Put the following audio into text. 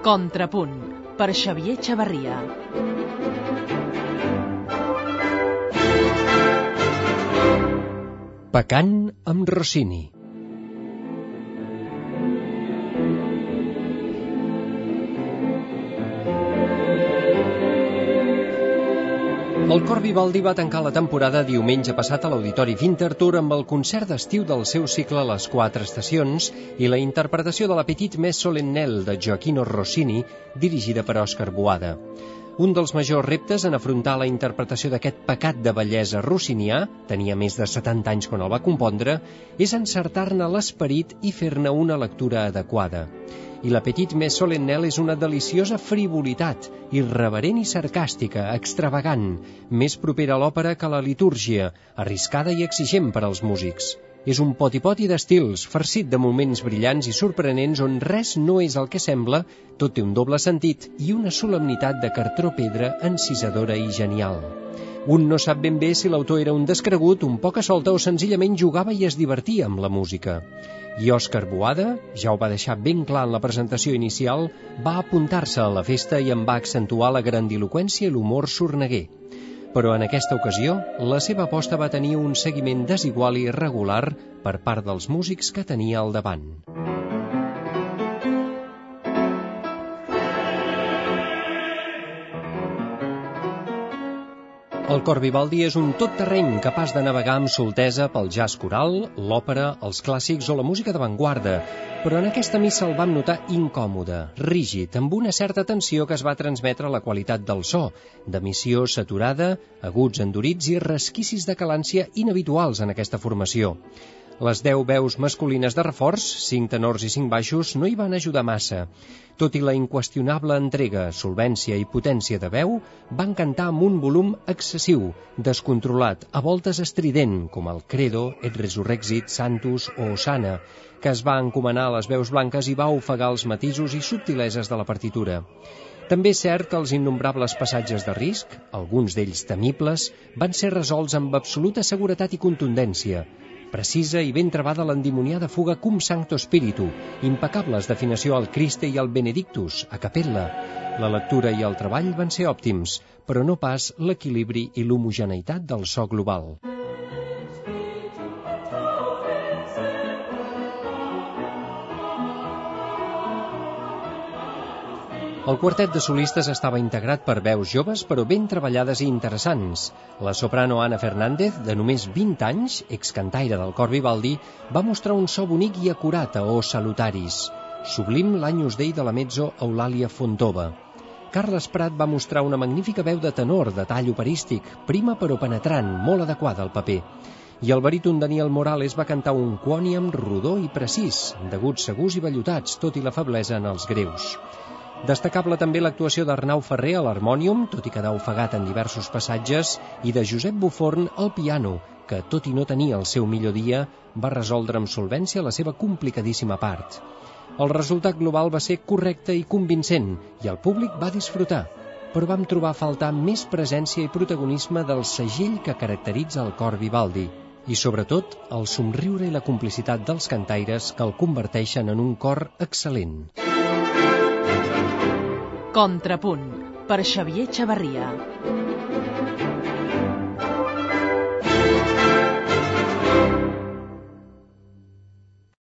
Contrapunt, per Xavier Chavarria. Pecant amb Rossini. El Cor Vivaldi va tancar la temporada diumenge passat a l'Auditori Winterthur amb el concert d'estiu del seu cicle Les Quatre Estacions i la interpretació de la Petite Messe Solennelle de Gioachino Rossini, dirigida per Òscar Boada. Un dels majors reptes en afrontar la interpretació d'aquest pecat de bellesa rossinià, tenia més de 70 anys quan el va compondre, és encertar-ne l'esperit i fer-ne una lectura adequada. I la Petite Messe Solennelle és una deliciosa frivolitat, irreverent i sarcàstica, extravagant, més propera a l'òpera que a la litúrgia, arriscada i exigent per als músics. És un poti-poti d'estils, farcit de moments brillants i sorprenents on res no és el que sembla, tot té un doble sentit i una solemnitat de cartró pedra encisadora i genial. Un no sap ben bé si l'autor era un descregut, un poca solta o senzillament jugava i es divertia amb la música. I Òscar Boada, ja ho va deixar ben clar en la presentació inicial, va apuntar-se a la festa i en va accentuar la grandiloqüència i l'humor sorneguer. Però en aquesta ocasió, la seva aposta va tenir un seguiment desigual i irregular per part dels músics que tenia al davant. El Cor Vivaldi és un tot-terreny capaç de navegar amb soltesa pel jazz coral, l'òpera, els clàssics o la música d'avantguarda, però en aquesta missa el vam notar incòmode, rígid, amb una certa tensió que es va transmetre a la qualitat del so, d'emissió saturada, aguts endurits i resquicis de calància inhabituals en aquesta formació. Les 10 veus masculines de reforç, 5 tenors i 5 baixos, no hi van ajudar massa. Tot i la inqüestionable entrega, solvència i potència de veu, van cantar amb un volum excessiu, descontrolat, a voltes estrident, com el Credo, Et Resurrexit, Sanctus o Hosanna, que es va encomanar a les veus blanques i va ofegar els matisos i subtileses de la partitura. També és cert que els innombrables passatges de risc, alguns d'ells temibles, van ser resolts amb absoluta seguretat i contundència, precisa i ben travada l'endimoniada fuga Cum Sancto Spiritu, impecables d'afinació al Christe i al Benedictus, a capella. La lectura i el treball van ser òptims, però no pas l'equilibri i l'homogeneïtat del so global. El quartet de solistes estava integrat per veus joves però ben treballades i interessants. La soprano Ana Fernández, de només 20 anys, excantaire del Cor Vivaldi, va mostrar un so bonic i acurat a O Salutaris. Sublim l'Agnus Dei de la mezzo Eulàlia Fontova. Carles Prat va mostrar una magnífica veu de tenor, de tall operístic, prima però penetrant, molt adequada al paper. I el baríton Daniel Morales va cantar un quòniam rodó i precís, d'aguts segurs i vellutats, tot i la feblesa en els greus. Destacable també l'actuació d'Arnau Ferrer a l'harmònium, tot i quedar ofegat en diversos passatges, i de Josep Buforn al piano, que, tot i no tenir el seu millor dia, va resoldre amb solvència la seva complicadíssima part. El resultat global va ser correcte i convincent, i el públic va disfrutar, però vam trobar a faltar més presència i protagonisme del segell que caracteritza el Cor Vivaldi, i sobretot el somriure i la complicitat dels cantaires que el converteixen en un cor excel·lent. Contrapunt, per Xavier Chavarria.